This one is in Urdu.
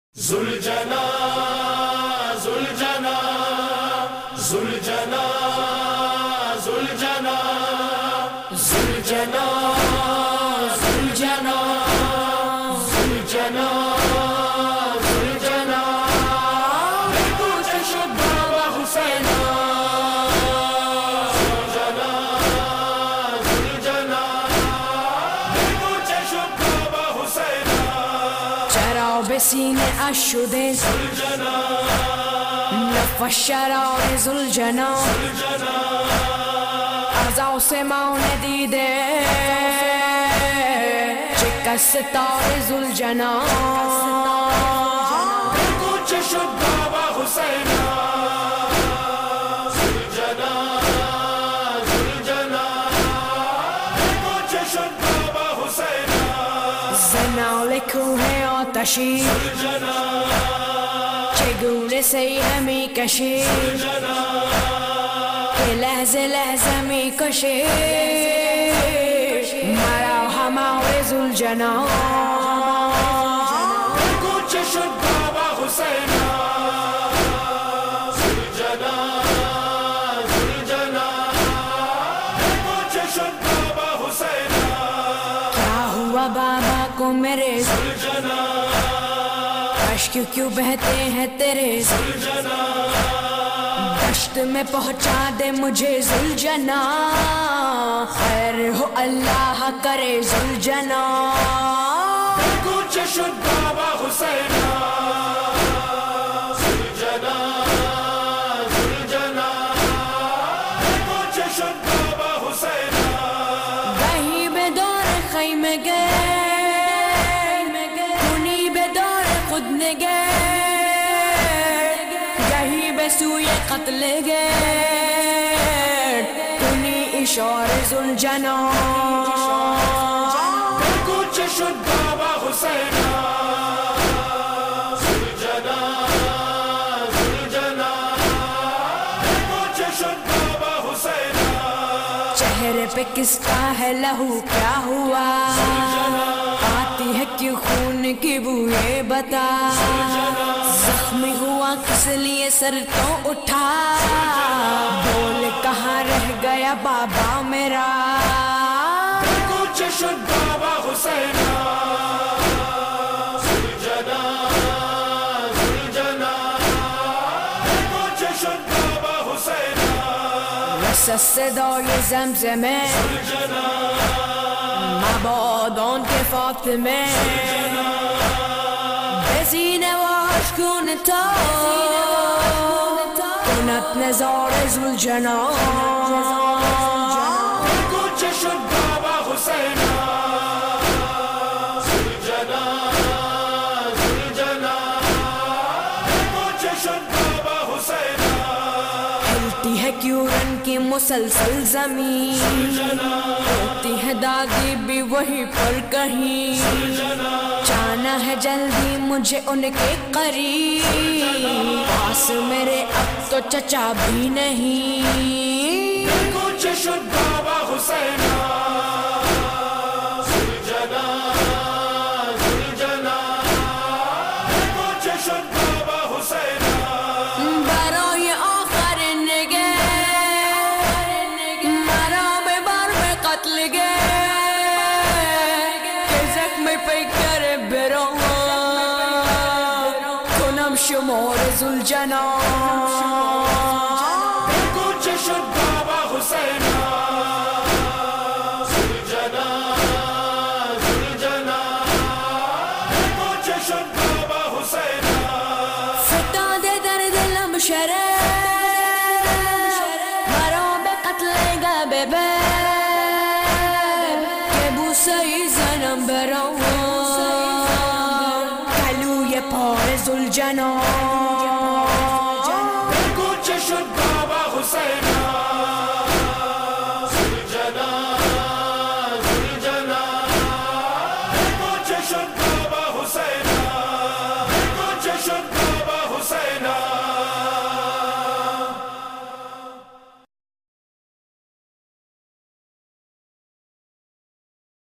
ذوالجنا ذوالجنا ذوالجنا ذوالجنا ذوالجنا ذوالجنا ذوالجنا ذوالجنا بگوش شد بابا حسین ذوالجنا ذوالجنا بگوش شد بابا حسین چرا به سینه اش شده لف شرار ذوالجنا از آسمان دیده چکه ستاره ذوالجنا بگو چه شد بابا حسین ذوالجنا ذوالجنا بگو چه شد بابا حسین زنال کوه آتشی چگونه سیه می کشی که لحظه لحظه می کشی مرا همه ذوالجنا بگو چه شد بابا حسین ذوالجنا ذوالجنا بگو چه شد بابا حسین کیا ہوا بابا کو میرے ذوالجنا اشک کیوں بہتے ہیں تیرے دشت میں پہنچا دے مجھے ذوالجنا خیر ہو اللہ کرے ذوالجنا بگو چه شد بابا حسین ذوالجنا ذوالجنا بگو چه شد بابا حسین گہی بے دور خیمے گئے کنی بے دور خود نگے گہی بے سوی قتل گئے کنی اشار ذوالجنا بگو چه شد بابا حسین ذوالجنا ذوالجنا بگو چه شد بابا حسین چہرے پہ کس کا ہے لہو کیا ہوا آتی ہے کیوں خون کی بو یہ بتا زخمی ہوا کس لیے سر تو اٹھا بول کہاں رہ گیا بابا میرا بگو چه شد بابا حسین ذوالجنا ذوالجنا بگو چه شد بابا حسین رسد صدای زمزمه مبادان که فاطمه به سینه واش کن تا کند نزار ذوالجنا بگو چه شد بابا حسین ذوالجنا ذوالجنا بگو چه شد بابا حسین ہلتی ہے کیوں رن کی مسلسل زمین ہوتی ہے دادی بھی وہیں پر کہیں جانا ہے جلدی مجھے ان کے قریب پاس میرے اب تو چچا بھی نہیں بگو چه شد بابا حسین ذوالجنا ذوالجنا بگو چه شد بابا حسین برای آخر نگه مرا به بار به قتل گه که زخم پیکر برام کنم شمار ذوالجنا بگو چه شد بابا حسین ذوالجنا ذوالجنا بگو چه شد بابا حسین فتاد در دلم شرر مرا به قتل گه ببر که بوسه زنم برام گلوی پار ذوالجنا بگو چه شد بابا حسین